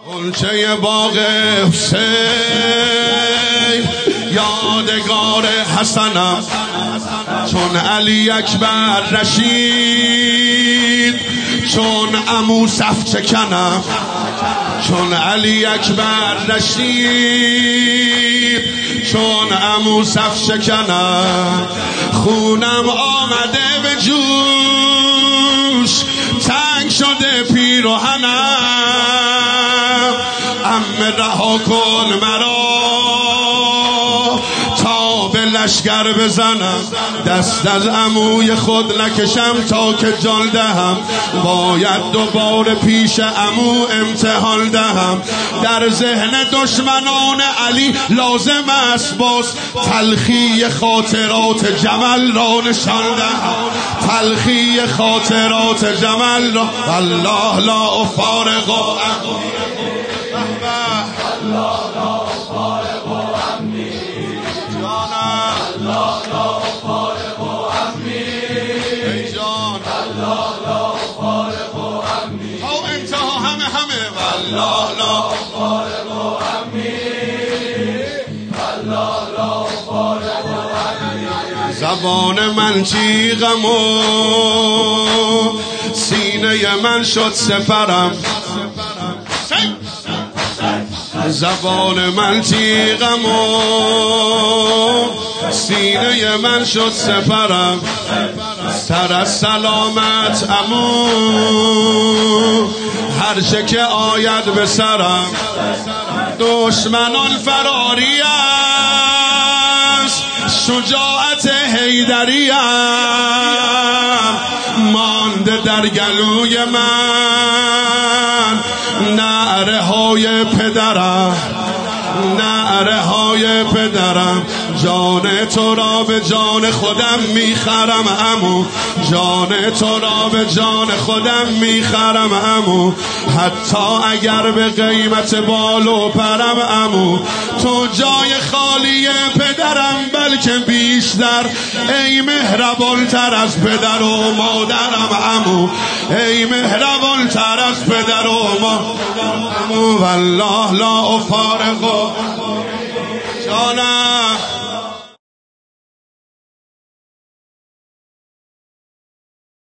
غنچه باغ حسین یادگار حسنم، چون علی اکبر رشید، چون عمو صف چکنم، چون علی اکبر رشید، چون عمو صف چکنم. خونم آمده به جوش، تنگ شده پیراهنم. عمه رها کن مرا تا به لشگر بزنم، دست از عموی خود نکشم تا که جان دهم. باید دوباره پیش عمو امتحان دهم. در ذهن دشمنان علی لازم است باز تلخی خاطرات جمل را نشان دهم. تلخی خاطرات جمل را الله لا افارق زبان من جیغم و سینه من شد سپرم. زبان من تیغم و سینه من شد سپرم. سر از سلامت عمو هر چه که آید به سرم. دشمنان فراری است، شجاعت حیدریم مانده در گلوی من. نعره های پدرم، نعره های پدرم. جان تو را به جان خودم میخرم عمو، جان تو را به جان خودم میخرم عمو. حتی اگر به قیمت بال و پرم عمو. تو جای خالی پدرم بلکه بیشتر، ای مهربان تر از پدر و مادرم عمو، ای مهربان تر از پدر و مادرم. والله لا افارق جانم.